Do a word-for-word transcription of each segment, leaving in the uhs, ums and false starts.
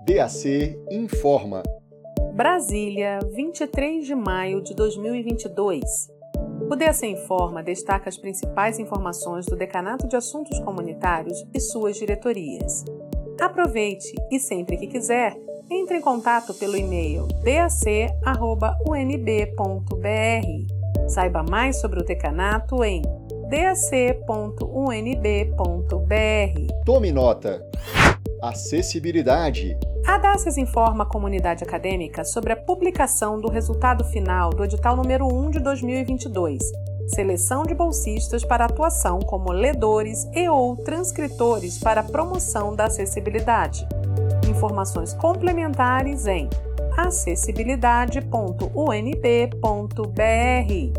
D A C informa. Brasília, vinte e três de maio de dois mil e vinte e dois. O D A C Informa destaca as principais informações do Decanato de Assuntos Comunitários e suas diretorias. Aproveite e, sempre que quiser, entre em contato pelo e-mail d a c arroba u n b ponto b r. Saiba mais sobre o decanato em d a c ponto u n b ponto b r. Tome nota. Acessibilidade. A DACES informa a comunidade acadêmica sobre a publicação do resultado final do edital número um de dois mil e vinte e dois, seleção de bolsistas para atuação como ledores e ou transcritores para a promoção da acessibilidade. Informações complementares em acessibilidade ponto u n b ponto b r.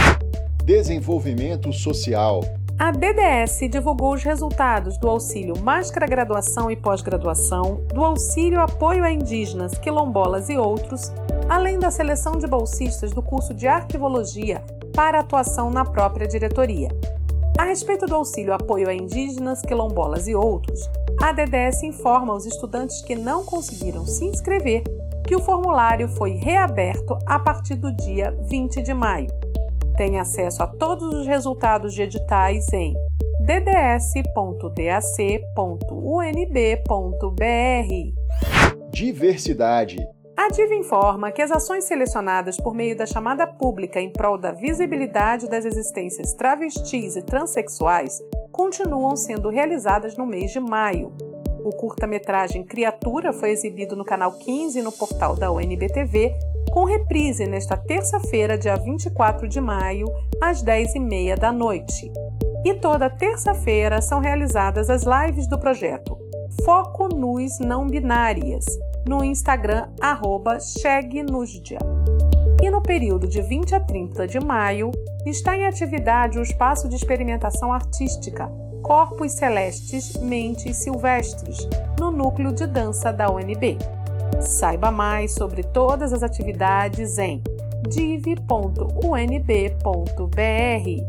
Desenvolvimento social. A D D S divulgou os resultados do auxílio Máscara Graduação e Pós-Graduação, do auxílio Apoio a Indígenas, Quilombolas e outros, além da seleção de bolsistas do curso de Arquivologia para atuação na própria diretoria. A respeito do auxílio Apoio a Indígenas, Quilombolas e outros, a D D S informa aos estudantes que não conseguiram se inscrever que o formulário foi reaberto a partir do dia vinte de maio. Tem acesso a todos os resultados de editais em d d s ponto d a c ponto u n b ponto b r. Diversidade. A D I V informa que as ações selecionadas por meio da chamada pública em prol da visibilidade das existências travestis e transexuais continuam sendo realizadas no mês de maio. O curta-metragem Criatura foi exibido no canal quinze e no portal da U N B T V, com reprise nesta terça-feira, dia vinte e quatro de maio, às dez e meia da noite. E toda terça-feira são realizadas as lives do projeto Foco Nus Não Binárias, no Instagram, arroba chegnusdia. E no período de vinte a trinta de maio, está em atividade o Espaço de Experimentação Artística Corpos Celestes, Mentes Silvestres, no Núcleo de Dança da U N B. Saiba mais sobre todas as atividades em div ponto u n b ponto b r.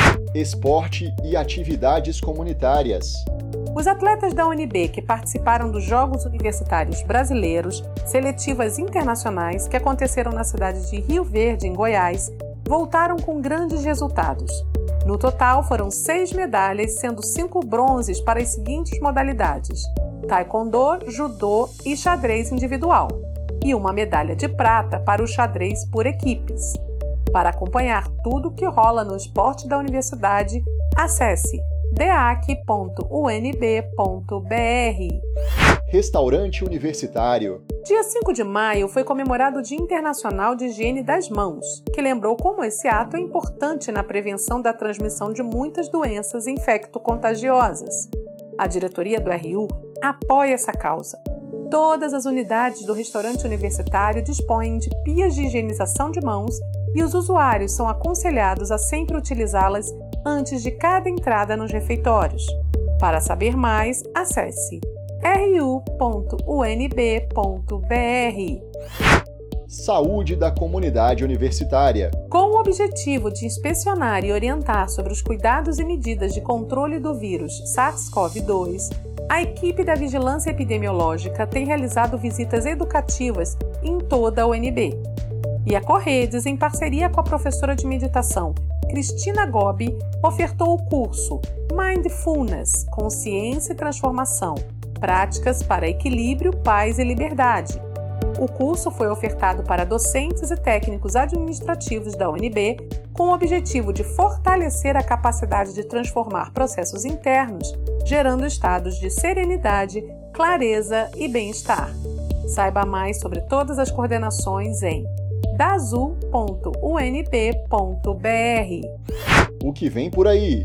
Esporte e atividades comunitárias. Os atletas da U N B que participaram dos Jogos Universitários Brasileiros, seletivas internacionais que aconteceram na cidade de Rio Verde, em Goiás, voltaram com grandes resultados. No total, foram seis medalhas, sendo cinco bronzes para as seguintes modalidades: taekwondo, judô e xadrez individual, e uma medalha de prata para o xadrez por equipes. Para acompanhar tudo o que rola no esporte da universidade, acesse d a c ponto u n b ponto b r. Restaurante Universitário. Dia cinco de maio foi comemorado o Dia Internacional de Higiene das Mãos, que lembrou como esse ato é importante na prevenção da transmissão de muitas doenças infecto-contagiosas. A diretoria do R U apoia essa causa. Todas as unidades do restaurante universitário dispõem de pias de higienização de mãos e os usuários são aconselhados a sempre utilizá-las antes de cada entrada nos refeitórios. Para saber mais, acesse r u ponto u n b ponto b r. Saúde da comunidade universitária. Com o objetivo de inspecionar e orientar sobre os cuidados e medidas de controle do vírus SARS-CoV dois, a equipe da Vigilância Epidemiológica tem realizado visitas educativas em toda a U N B. E a Corredes, em parceria com a professora de meditação Cristina Gobi, ofertou o curso Mindfulness, Consciência e Transformação, Práticas para Equilíbrio, Paz e Liberdade. O curso foi ofertado para docentes e técnicos administrativos da U N B com o objetivo de fortalecer a capacidade de transformar processos internos, gerando estados de serenidade, clareza e bem-estar. Saiba mais sobre todas as coordenações em dazu ponto u n b ponto b r. O que vem por aí?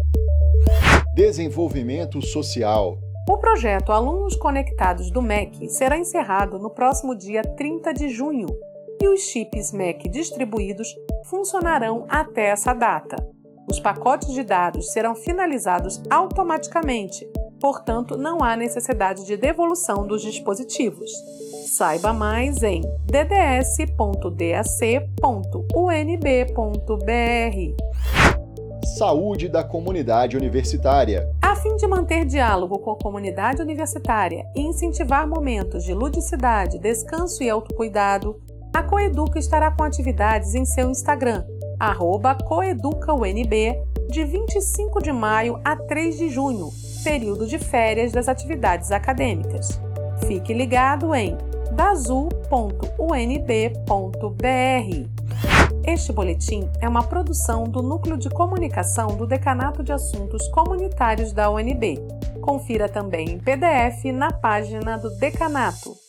Desenvolvimento social. O projeto Alunos Conectados do M E C será encerrado no próximo dia trinta de junho e os chips M E C distribuídos funcionarão até essa data. Os pacotes de dados serão finalizados automaticamente, portanto, não há necessidade de devolução dos dispositivos. Saiba mais em d d s ponto d a c ponto u n b ponto b r. Saúde da comunidade universitária. A fim de manter diálogo com a comunidade universitária e incentivar momentos de ludicidade, descanso e autocuidado, a Coeduca estará com atividades em seu Instagram, arroba coeducaunb, de vinte e cinco de maio a três de junho, período de férias das atividades acadêmicas. Fique ligado em dazul ponto u n b ponto b r. Este boletim é uma produção do Núcleo de Comunicação do Decanato de Assuntos Comunitários da U N B. Confira também em P D F na página do Decanato.